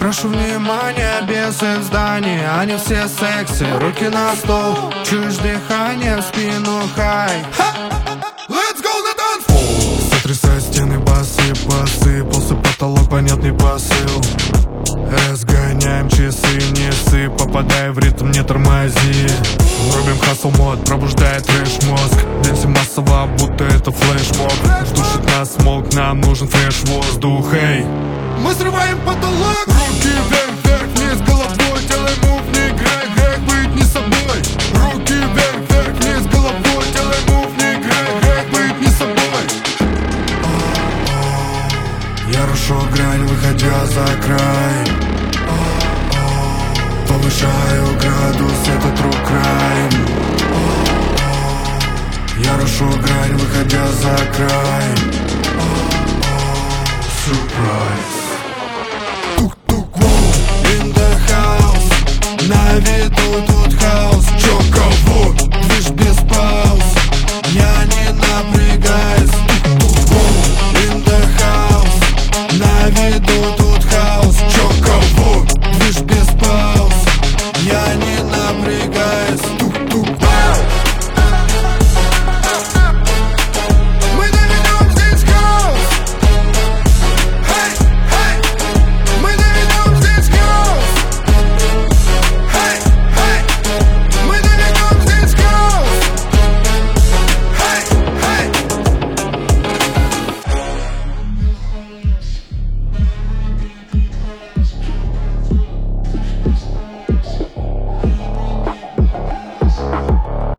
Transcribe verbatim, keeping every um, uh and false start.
Прошу внимания, бесы в здании, они все секси. Руки на стол, чуешь дыхание в спину, хай. Let's go на танцпол! Сотрясай стены, басы, басы, полсы, потолок, понятный посыл. Разгоняем часы, не ссы, попадай в ритм, не тормози. Рубим хасл мод, пробуждает трэш мозг. Дэнси массово, будто это флешмоб. Душит нас смог, нам нужен фреш воздух, эй. Мы срываем потолок. Руки вверх, вверх, вниз головой. Делай мув, не играй, грех быть не собой. Руки вверх, вверх, вниз головой. Делай мув, не играй, грех быть не собой. Я рушу грань, выходя за край. Повышаю градус, это true crime. Я рушу грань, выходя за край. Surprise.